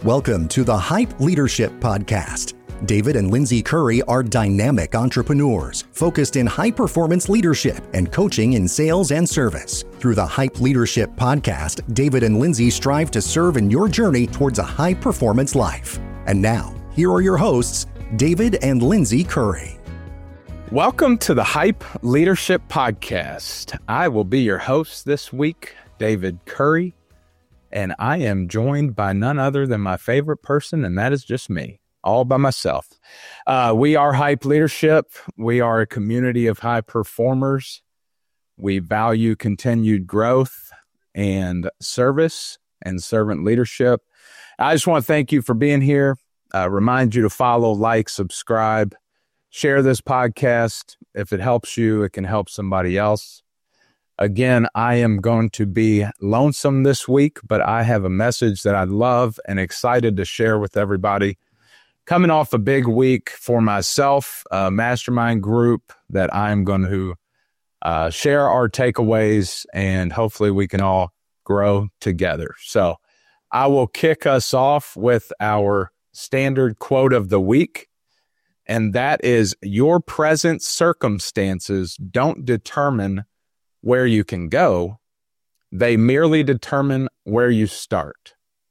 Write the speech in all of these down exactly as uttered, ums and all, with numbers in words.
Welcome to the Hype Leadership Podcast. David and Lindsay Curry are dynamic entrepreneurs focused in high-performance leadership and coaching in sales and service. Through the Hype Leadership Podcast, David and Lindsay strive to serve in your journey towards a high-performance life. And now, here are your hosts, David and Lindsay Curry. Welcome to the Hype Leadership Podcast. I will be your host this week, David Curry, and I am joined by none other than my favorite person, and that is just me, all by myself. Uh, we are Hype Leadership. We are a community of high performers. We value continued growth and service and servant leadership. I just want to thank you for being here. Uh, remind you to follow, like, subscribe, share this podcast. If it helps you, it can help somebody else. Again, I am going to be lonesome this week, but I have a message that I love and excited to share with everybody. Coming off a big week for myself, a mastermind group that I'm going to uh, share our takeaways, and hopefully we can all grow together. So I will kick us off with our standard quote of the week, and that is, your present circumstances don't determine where you can go. They merely determine where you start.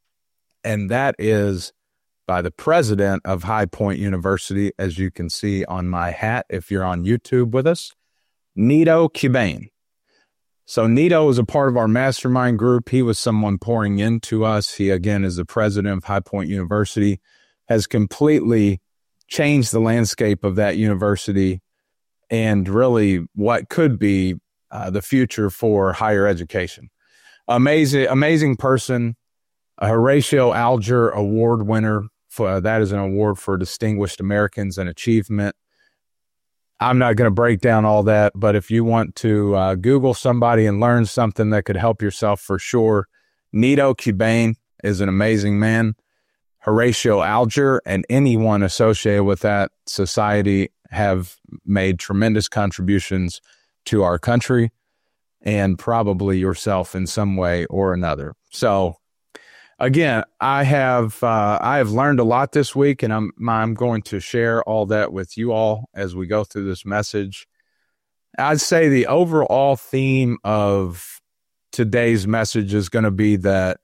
And that is by the president of High Point University, as you can see on my hat if you're on YouTube with us, Nido Qubein. So Nido is a part of our mastermind group. He was someone pouring into us. He, again, is the president of High Point University, has completely changed the landscape of that university and really what could be uh, the future for higher education. Amazing, amazing person, a Horatio Alger Award winner. For, uh, that is an award for distinguished Americans and achievement. I'm not going to break down all that, but if you want to uh, Google somebody and learn something that could help yourself for sure, Nido Qubein is an amazing man. Horatio Alger and anyone associated with that society have made tremendous contributions to our country and probably yourself in some way or another. So again, I have uh, I have learned a lot this week, and I'm I'm going to share all that with you all as we go through this message. I'd say the overall theme of today's message is going to be that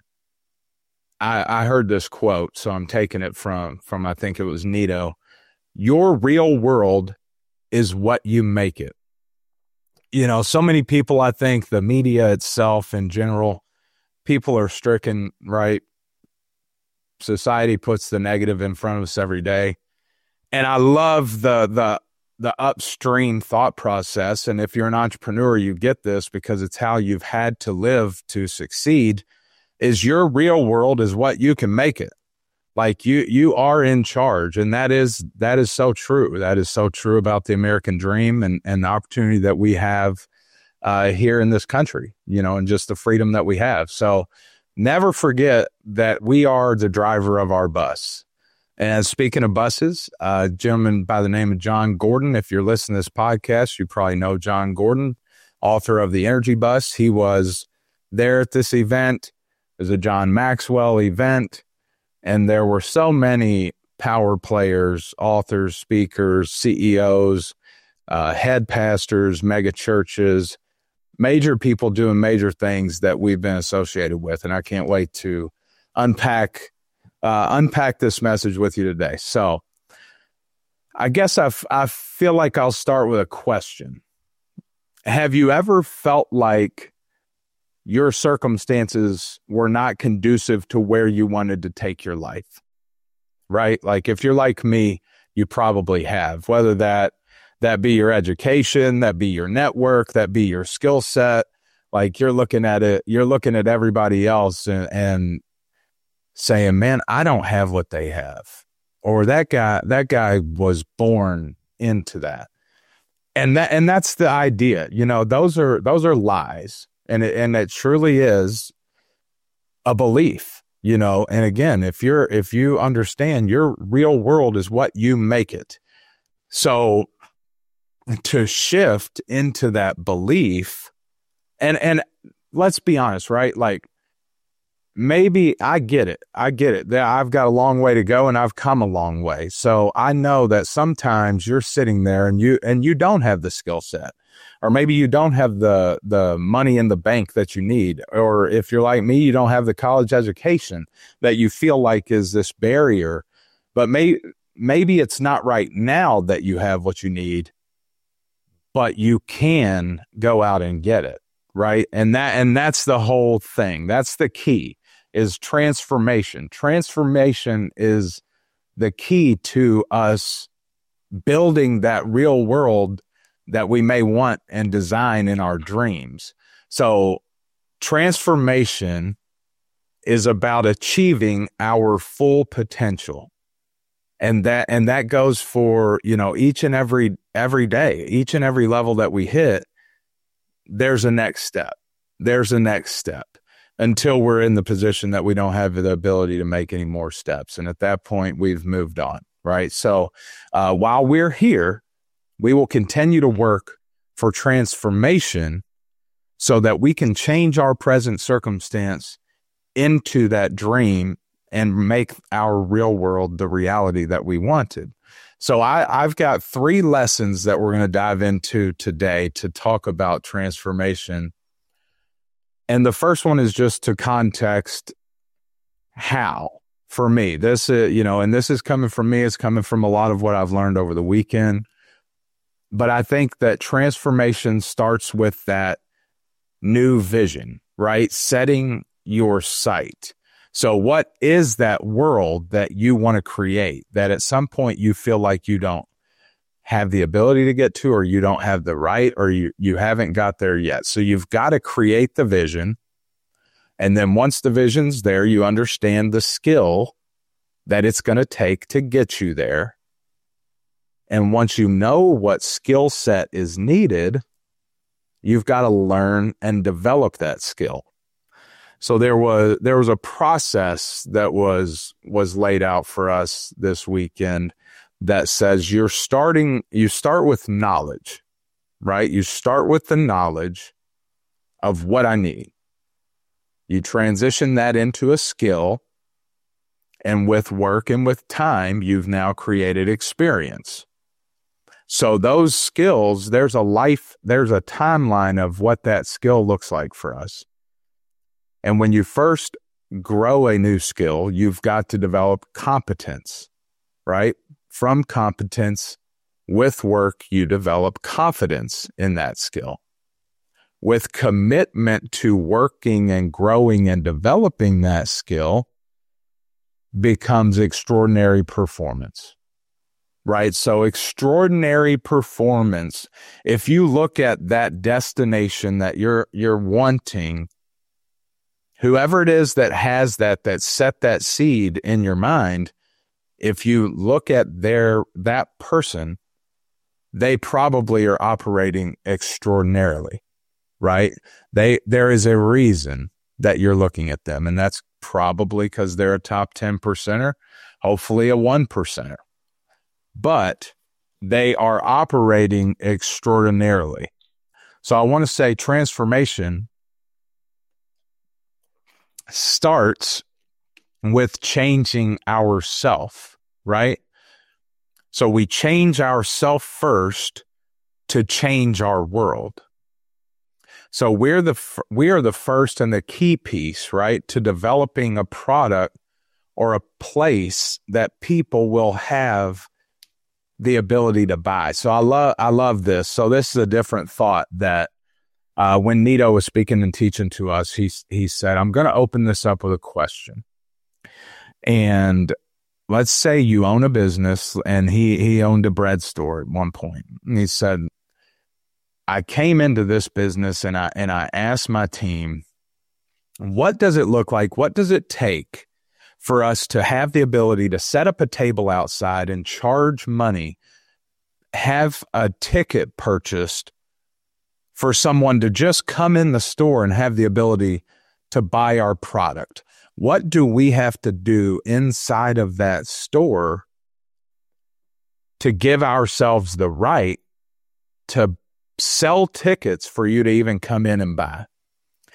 I, I heard this quote, so I'm taking it from, from I think it was Nido. Your real world is what you make it. You know, so many people, I think the media itself in general, people are stricken, right? Society puts the negative in front of us every day. And I love the the the upstream thought process. And if you're an entrepreneur, you get this because it's how you've had to live to succeed, is your real world is what you can make it. Like you you are in charge. And that is that is so true. That is so true about the American dream and, and the opportunity that we have uh, here in this country, you know, and just the freedom that we have. So never forget that we are the driver of our bus. And speaking of buses, uh, a gentleman by the name of John Gordon, if you're listening to this podcast, you probably know John Gordon, author of The Energy Bus. He was there at this event. It was a John Maxwell event. And there were so many power players, authors, speakers, C E Os, uh, head pastors, mega churches, major people doing major things that we've been associated with. And I can't wait to unpack uh, unpack this message with you today. So I guess I I feel like I'll start with a question. Have you ever felt like your circumstances were not conducive to where you wanted to take your life, right? Like if you're like me, you probably have, whether that, that be your education, that be your network, that be your skill set. Like you're looking at it, you're looking at everybody else and, and saying, man, I don't have what they have. Or that guy, that guy was born into that. And that, and that's the idea, you know, those are, those are lies. And it, and it truly is a belief, you know. And again, if you're if you understand your real world is what you make it. So to shift into that belief, and and let's be honest, right? Like maybe I get it. I get it. That I've got a long way to go and I've come a long way. So I know that sometimes you're sitting there and you and you don't have the skill set, or maybe you don't have the the money in the bank that you need, or if you're like me, you don't have the college education that you feel like is this barrier. But may, maybe it's not right now that you have what you need, but you can go out and get it, right? And that and that's the whole thing. That's the key, is transformation. Transformation is the key to us building that real world that we may want and design in our dreams. So transformation is about achieving our full potential. And that and that goes for, you know, each and every every day, each and every level that we hit, there's a next step. There's a next step until we're in the position that we don't have the ability to make any more steps. And at that point, we've moved on, right? So uh, while we're here, we will continue to work for transformation so that we can change our present circumstance into that dream and make our real world the reality that we wanted. So I, I've got three lessons that we're going to dive into today to talk about transformation. And the first one is just to context how, for me, this, uh, you know, and this is coming from me, it's coming from a lot of what I've learned over the weekend. But I think that transformation starts with that new vision, right? Setting your sight. So what is that world that you want to create that at some point you feel like you don't have the ability to get to, or you don't have the right, or you, you haven't got there yet? So you've got to create the vision. And then once the vision's there, you understand the skill that it's going to take to get you there. And once you know what skill set is needed, you've got to learn and develop that skill. So there was there was a process that was was laid out for us this weekend that says you're starting, you start with knowledge, right? You start with the knowledge of what I need. You transition that into a skill, and with work and with time, you've now created experience. So those skills, there's a life, there's a timeline of what that skill looks like for us. And when you first grow a new skill, you've got to develop competence, right? From competence, with work, you develop confidence in that skill. With commitment to working and growing and developing that skill becomes extraordinary performance, right? So extraordinary performance, if you look at that destination that you're you're wanting, whoever it is that has that, that set that seed in your mind, if you look at their, that person, they probably are operating extraordinarily, right? They, there is a reason that you're looking at them, and that's probably because they're a top ten percenter, hopefully a one percenter. But they are operating extraordinarily. So I want to say transformation starts with changing ourself, right? So we change ourself first to change our world. So we're the we are the first and the key piece, right, to developing a product or a place that people will have the ability to buy. So I love I love this. So this is a different thought that Uh, when Nito was speaking and teaching to us, he, he said, I'm going to open this up with a question. And let's say you own a business, and he, he owned a bread store at one point. And he said, I came into this business and I, and I asked my team, what does it look like? What does it take for us to have the ability to set up a table outside and charge money, have a ticket purchased for someone to just come in the store and have the ability to buy our product? What do we have to do inside of that store to give ourselves the right to sell tickets for you to even come in and buy?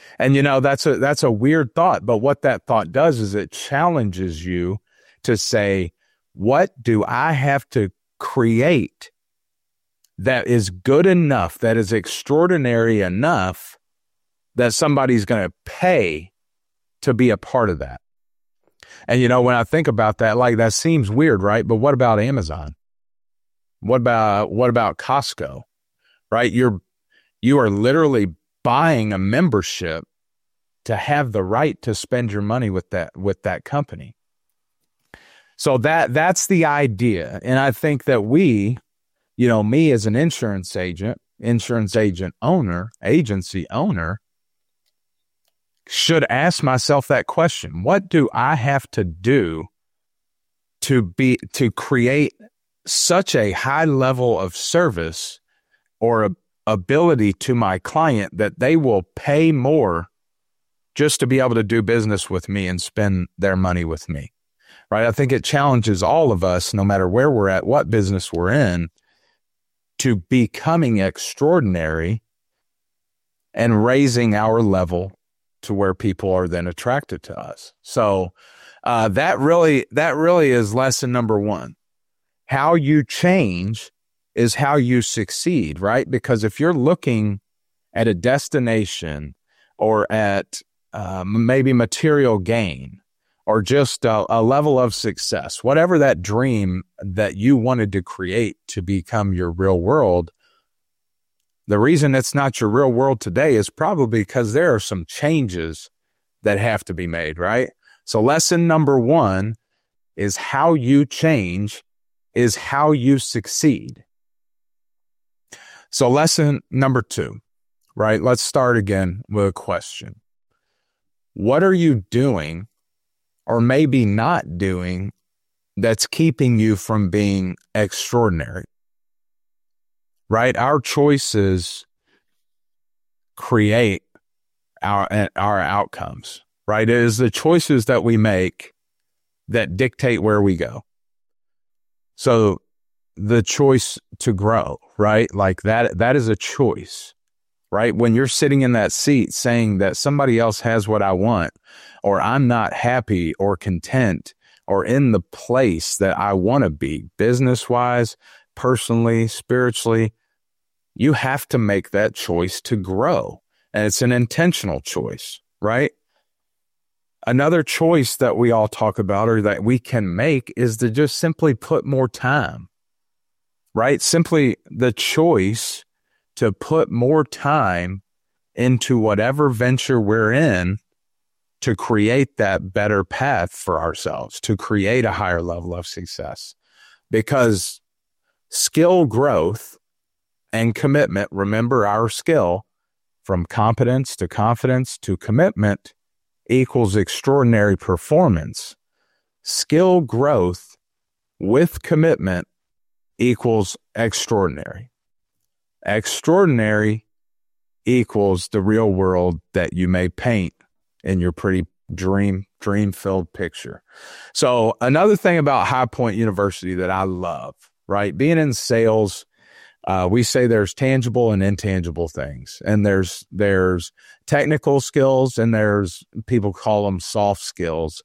And, you know, that's a, that's a weird thought, but what that thought does is it challenges you to say, what do I have to create that is good enough, that is extraordinary enough that somebody's going to pay to be a part of that? And, you know, when I think about that, like, that seems weird, right? But what about Amazon? What about, what about Costco, right? You're, you are literally buying a membership to have the right to spend your money with that, with that company. So that, that's the idea. And I think that we, you know, me as an insurance agent, insurance agent owner, agency owner, should ask myself that question. What do I have to do to be, to create such a high level of service or a, ability to my client that they will pay more just to be able to do business with me and spend their money with me, right? I think it challenges all of us, no matter where we're at, what business we're in, to becoming extraordinary and raising our level to where people are then attracted to us. So uh, that really, that really is lesson number one. How you change is how you succeed, right? Because if you're looking at a destination or at uh, maybe material gain or just a, a level of success, whatever that dream that you wanted to create to become your real world, the reason it's not your real world today is probably because there are some changes that have to be made, right? So lesson number one is how you change is how you succeed. So lesson number two, right? Let's start again with a question. What are you doing or maybe not doing that's keeping you from being extraordinary? Right? Our choices create our, our outcomes, right? It is the choices that we make that dictate where we go. So the choice to grow, right? Like that, that is a choice, right? When you're sitting in that seat saying that somebody else has what I want, or I'm not happy or content or in the place that I want to be business-wise, personally, spiritually, you have to make that choice to grow. And it's an intentional choice, right? Another choice that we all talk about or that we can make is to just simply put more time. Right? Simply the choice to put more time into whatever venture we're in to create that better path for ourselves, to create a higher level of success. Because skill growth and commitment, remember our skill, from competence to confidence to commitment equals extraordinary performance. Skill growth with commitment equals extraordinary. Extraordinary equals the real world that you may paint in your pretty dream, dream-filled picture. So another thing about High Point University that I love, right? Being in sales, uh, we say there's tangible and intangible things. And there's, there's technical skills and there's, people call them soft skills.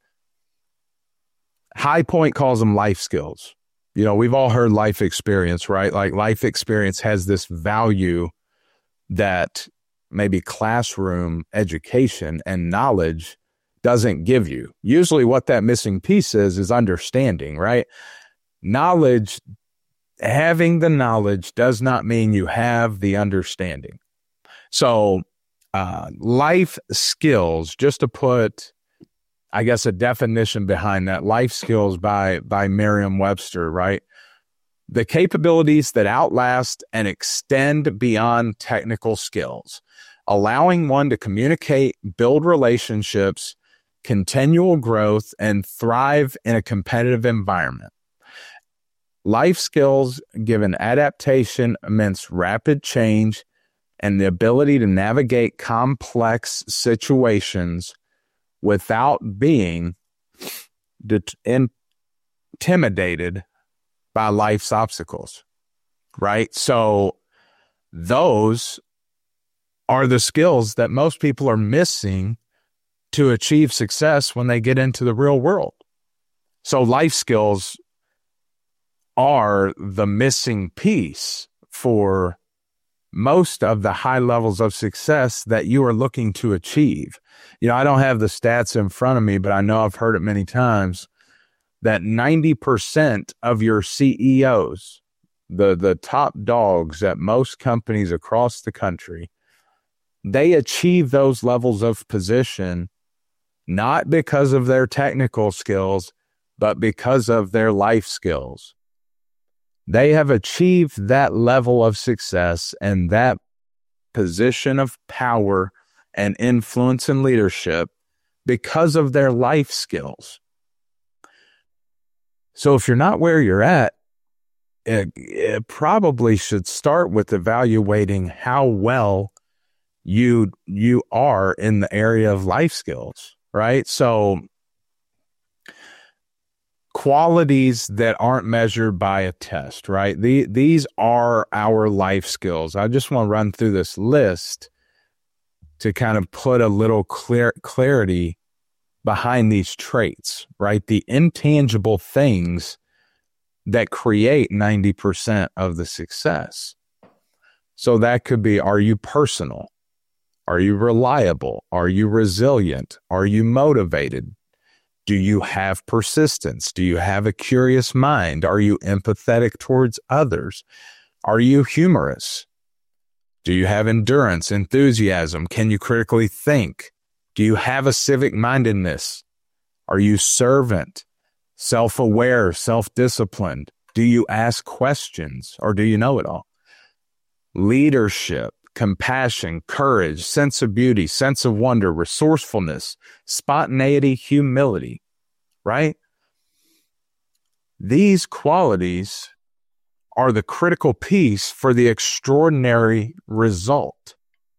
High Point calls them life skills. You know, we've all heard life experience, right? Like life experience has this value that maybe classroom education and knowledge doesn't give you. Usually what that missing piece is, is understanding, right? Knowledge, having the knowledge does not mean you have the understanding. So uh, life skills, just to put, I guess, a definition behind that, life skills by, by Merriam-Webster, right? The capabilities that outlast and extend beyond technical skills, allowing one to communicate, build relationships, continual growth, and thrive in a competitive environment. Life skills give an adaptation amidst rapid change and the ability to navigate complex situations without being det- intimidated by life's obstacles, right? So those are the skills that most people are missing to achieve success when they get into the real world. So life skills are the missing piece for most of the high levels of success that you are looking to achieve. You know, I don't have the stats in front of me, but I know I've heard it many times that ninety percent of your C E Os, the, the top dogs at most companies across the country, they achieve those levels of position not because of their technical skills, but because of their life skills. They have achieved that level of success and that position of power and influence and leadership because of their life skills. So if you're not where you're at, it, it probably should start with evaluating how well you you are in the area of life skills, right? So qualities that aren't measured by a test, right? The, these are our life skills. I just want to run through this list to kind of put a little clear clarity behind these traits, right? The intangible things that create ninety percent of the success. So that could be, are you personal? Are you reliable? Are you resilient? Are you motivated? Do you have persistence? Do you have a curious mind? Are you empathetic towards others? Are you humorous? Do you have endurance, enthusiasm? Can you critically think? Do you have a civic mindedness? Are you servant, self-aware, self-disciplined? Do you ask questions or do you know it all? Leadership, compassion, courage, sense of beauty, sense of wonder, resourcefulness, spontaneity, humility, right? These qualities are the critical piece for the extraordinary result.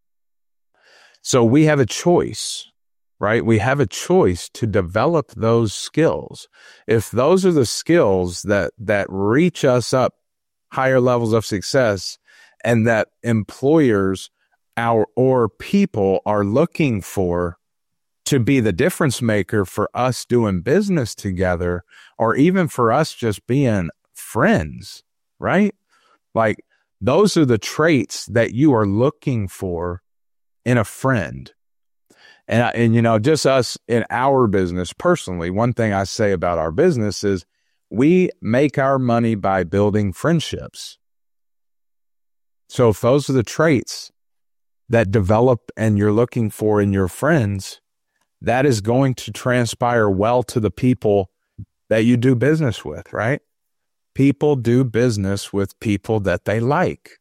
So we have a choice, right? We have a choice to develop those skills. If those are the skills that, that reach us up higher levels of success and that employers our, or people are looking for to be the difference maker for us doing business together, or even for us just being friends, right? Like those are the traits that you are looking for in a friend. And, and, you know, just us in our business personally, one thing I say about our business is we make our money by building friendships. So if those are the traits that develop and you're looking for in your friends, that is going to transpire well to the people that you do business with, right? People do business with people that they like.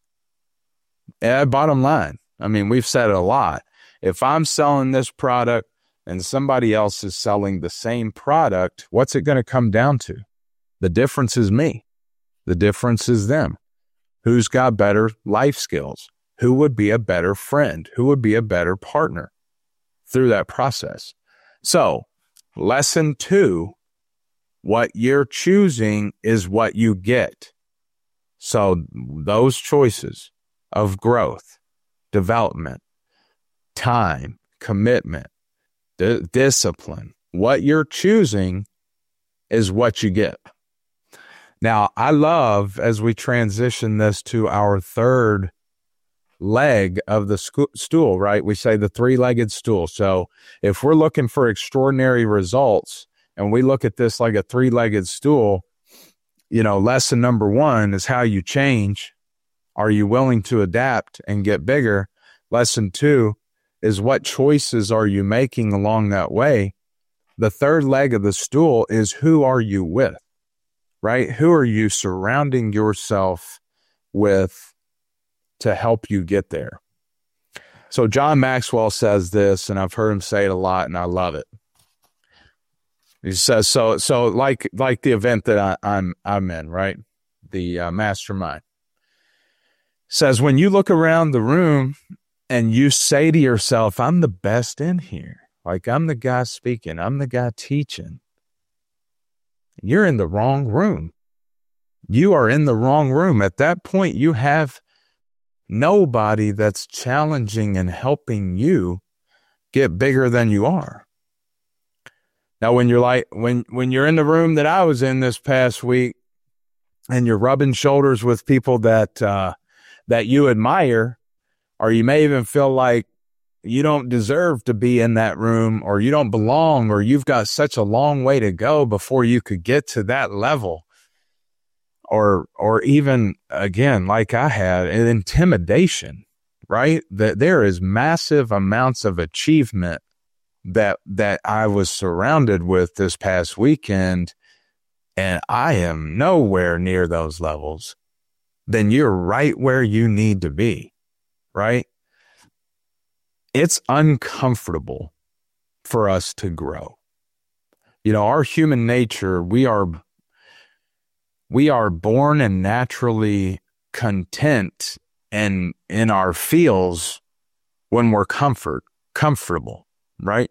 And bottom line, I mean, we've said it a lot. If I'm selling this product and somebody else is selling the same product, what's it going to come down to? The difference is me. The difference is them. Who's got better life skills? Who would be a better friend? Who would be a better partner through that process? So, lesson two, what you're choosing is what you get. So those choices of growth, development, time, commitment, di- discipline, what you're choosing is what you get. Now, I love, as we transition this to our third leg of the sco- stool, right? We say the three-legged stool. So if we're looking for extraordinary results and we look at this like a three-legged stool, you know, lesson number one is how you change. Are you willing to adapt and get bigger? Lesson two is what choices are you making along that way? The third leg of the stool is who are you with, right? Who are you surrounding yourself with to help you get there? So John Maxwell says this, and I've heard him say it a lot, and I love it. He says, so, so like, like the event that I, I'm, I'm in, right? The uh, mastermind says, when you look around the room and you say to yourself, I'm the best in here. Like I'm the guy speaking. I'm the guy teaching. You're in the wrong room. You are in the wrong room. At that point, you have nobody that's challenging and helping you get bigger than you are. Now, when you're like, when, when you're in the room that I was in this past week and you're rubbing shoulders with people that, uh, that you admire, or you may even feel like you don't deserve to be in that room, or you don't belong, or you've got such a long way to go before you could get to that level. Or, or even again, like I had, an intimidation, right? That there is massive amounts of achievement that, that I was surrounded with this past weekend, and I am nowhere near those levels. Then you're right where you need to be, right? It's uncomfortable for us to grow. You know, our human nature, we are we are born and naturally content and in our feels when we're comfort, comfortable, right?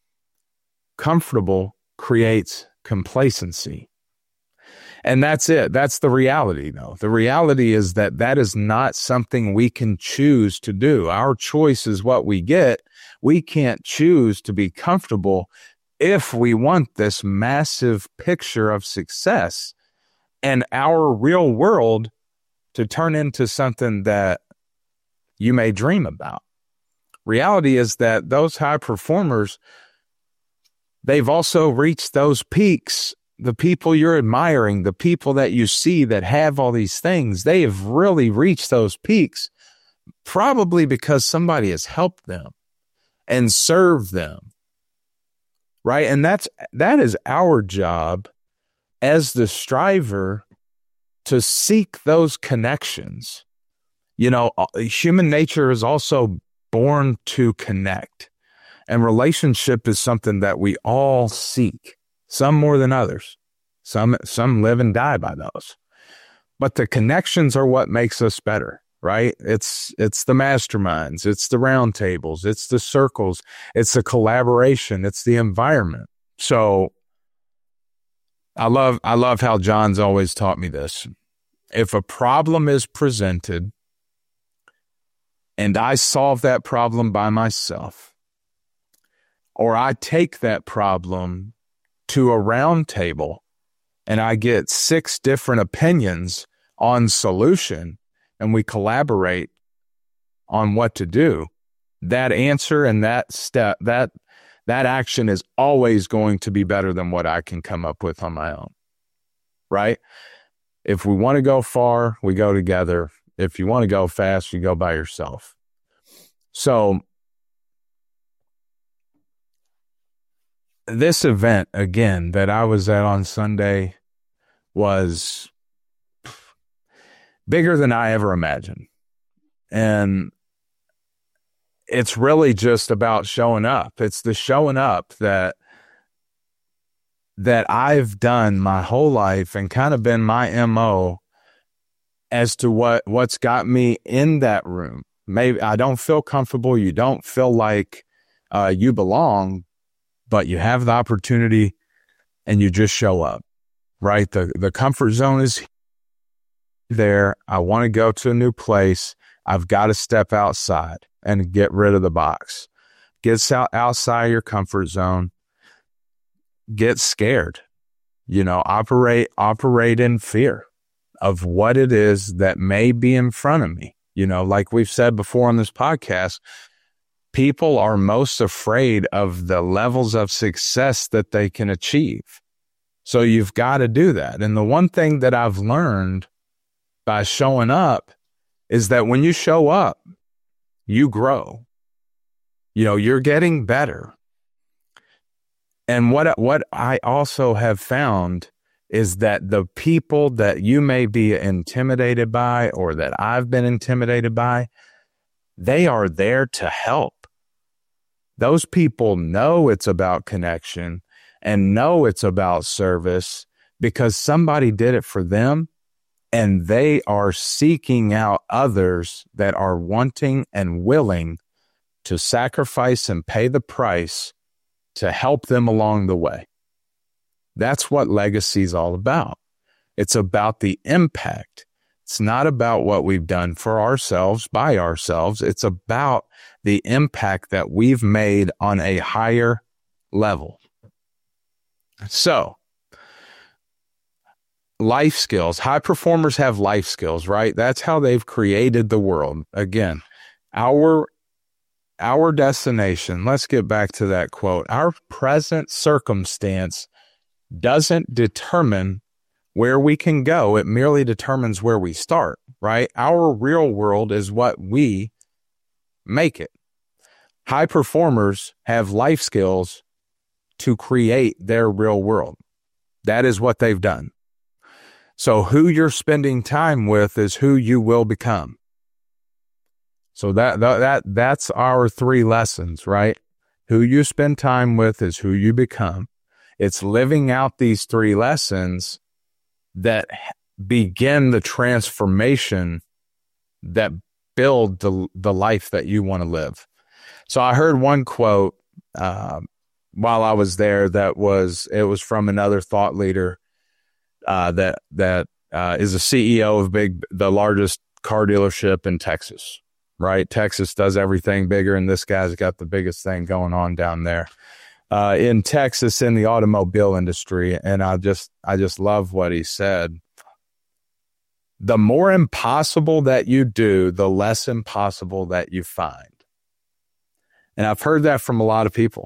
Comfortable creates complacency. And that's it. That's the reality, though. The reality is that that is not something we can choose to do. Our choice is what we get. We can't choose to be comfortable if we want this massive picture of success and our real world to turn into something that you may dream about. Reality is that those high performers, they've also reached those peaks. The people you're admiring, the people that you see that have all these things, they have really reached those peaks probably because somebody has helped them and served them, right? And that's, that is our job as the striver to seek those connections. You know, human nature is also born to connect, and relationship is something that we all seek. Some more than others. Some some live and die by those. But the connections are what makes us better, right? It's it's the masterminds, it's the round tables, it's the circles, it's the collaboration, it's the environment. So I love I love how John's always taught me this. If a problem is presented and I solve that problem by myself, or I take that problem to a round table and I get six different opinions on solution and we collaborate on what to do, that answer and that step, that, that action is always going to be better than what I can come up with on my own, right? If we want to go far, we go together. If you want to go fast, you go by yourself. So this event, again, that I was at on Sunday was bigger than I ever imagined. And it's really just about showing up. It's the showing up that that I've done my whole life and kind of been my M O as to what, what's got me in that room. Maybe I don't feel comfortable. You don't feel like uh, you belong, but you have the opportunity and you just show up, right? The the comfort zone is there. I want to go to a new place. I've got to step outside and get rid of the box. Get out, outside your comfort zone. Get scared. You know, operate, operate in fear of what it is that may be in front of me. You know, like we've said before on this podcast, people are most afraid of the levels of success that they can achieve. So you've got to do that. And the one thing that I've learned by showing up is that when you show up, you grow. You know, you're getting better. And what, what I also have found is that the people that you may be intimidated by, or that I've been intimidated by, they are there to help. Those people know it's about connection and know it's about service because somebody did it for them, and they are seeking out others that are wanting and willing to sacrifice and pay the price to help them along the way. That's what legacy is all about. It's about the impact. It's It's not about what we've done for ourselves, by ourselves. It's about the impact that we've made on a higher level. So, life skills. High performers have life skills, right? That's how they've created the world. Again, our our destination, let's get back to that quote. Our present circumstance doesn't determine where we can go. It merely determines where we start, right? Our real world is what we make it. High performers have life skills to create their real world. That is what they've done. So who you're spending time with is who you will become. So that, that, that that's our three lessons, right? Who you spend time with is who you become. It's living out these three lessons that begin the transformation that build the, the life that you want to live. So I heard one quote uh, while I was there that was, it was from another thought leader uh, that that uh, is a C E O of big, the largest car dealership in Texas, right? Texas does everything bigger, and this guy's got the biggest thing going on down there uh, in Texas in the automobile industry. And I just, I just love what he said. The more impossible that you do, the less impossible that you find. And I've heard that from a lot of people.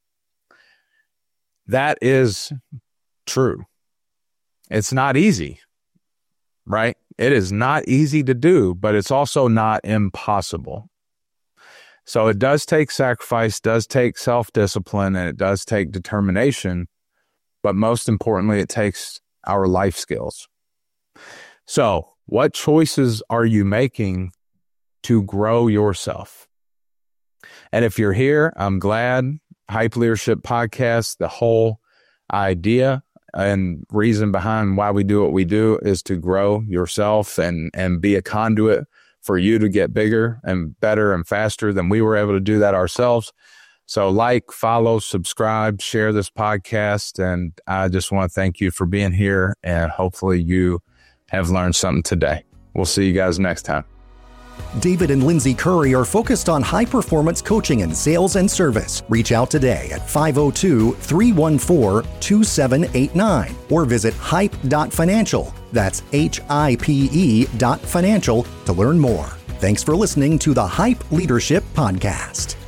That is true. It's not easy, right? It is not easy to do, but it's also not impossible. So it does take sacrifice, does take self-discipline, and it does take determination. But most importantly, it takes our life skills. So what choices are you making to grow yourself? And if you're here, I'm glad. Hype Leadership Podcast, the whole idea and reason behind why we do what we do is to grow yourself and, and be a conduit for you to get bigger and better and faster than we were able to do that ourselves. So like, follow, subscribe, share this podcast. And I just want to thank you for being here. And hopefully you have learned something today. We'll see you guys next time. David and Lindsay Curry are focused on high-performance coaching in sales and service. Reach out today at five oh two, three one four, two seven eight nine or visit hype dot financial. That's H I P E dot financial to learn more. Thanks for listening to the Hype Leadership Podcast.